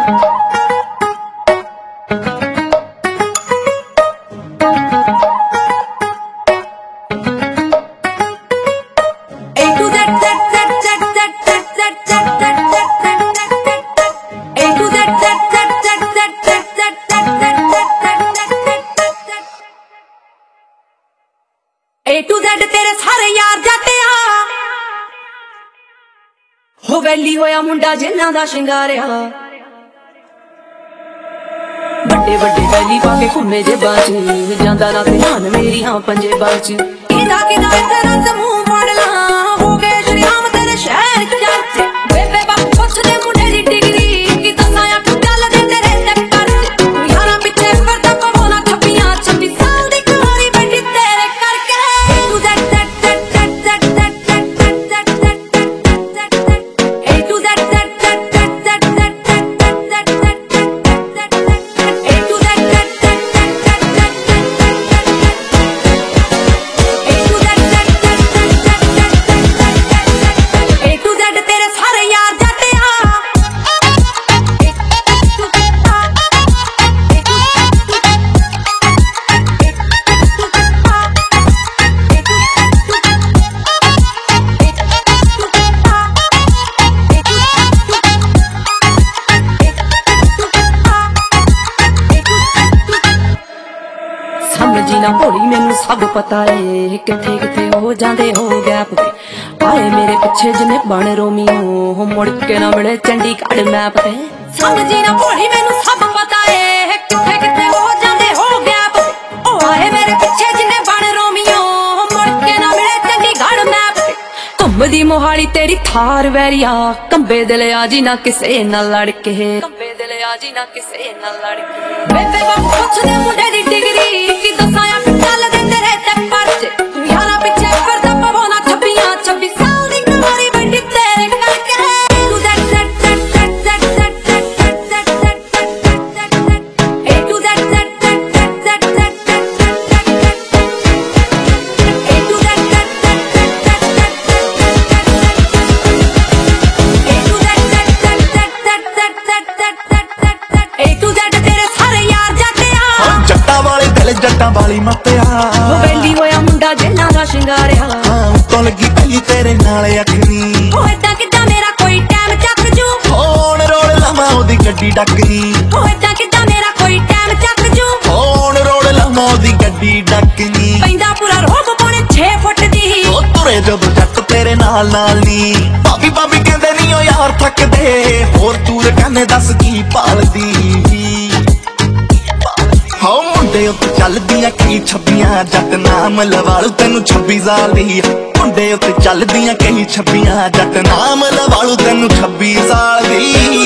A to Z तेरे सारे यार जाटिया हो वैली होया मुंडा जिन्ना दा शिंगारिया बड़े बड़े वैली पाके घूमे जेबां च जांदा ना ध्यान मेरियां पंजेबां च किदा किदा तेरा समूह फड़ ला हो गए श्रीराम तेरे शहर च जाते बेबे बाप पुछदे मुंडे दी डिग्री कि दसाया तू चल दे तेरे चक्कर च यारा पिछे फिरदा कोरोना छपियां 26 साल दी कहानी बैठी तेरे करके जीना भोली मैनू सब पता है किथे किथे हो जांदे हो गैप पे आए मेरे पिछे जिन्ने बन रोमियो मुड़ के ना मिले चंडीगढ़ मैप पे सब जीना भोली मैनू सब पता है किथे किथे हो जांदे हो गैप पे ओ आए मेरे पिछे जिन्ने बन रोमियो मुड़ के ना मिले चंडीगढ़ मैप पे घुमदी मोहाली तेरी थार वैरिया कंबे दिल आजी ना किसे ना लड़के कंबे दिल आजी ना किसे ना लड़के बेबे बाप पुछदे मुंडे दी डिग्री कि दसाया चल दे तेरे चक्कर च तू यारा पिछे फिरदा पवना छपियां 26 साल दी कहानी बैठी तेरे करके तू जट्टां वाली मापिया वैली होया मुंडा जिन्ना दा शिंगारिया उत्तों लगी पई तेरे नाल अखनी हो इदां किदां मेरा कोई टाइम चक जू होण रोड़ लावां ओदी गड्डी डकनी हो इदां किदां मेरा कोई टाइम चक जू होण रोड़ लावां ओदी गड्डी डकनी पैंदा पूरा रोब पौने 6 फुट दी ओ तुरे जदों जट तेरे नाल नाल नी भाभी भाभी कहंदे नी ओ यार थकदे होर तू कहने दस की पालदी मुंडे उत्ते चलदियां कई छब्बियां जट नाम लवालू तेनू 26 साल दी मुंडे उत्ते चलदियां कई छब्बियां जट नाम लवालू तेनू 26 साल दी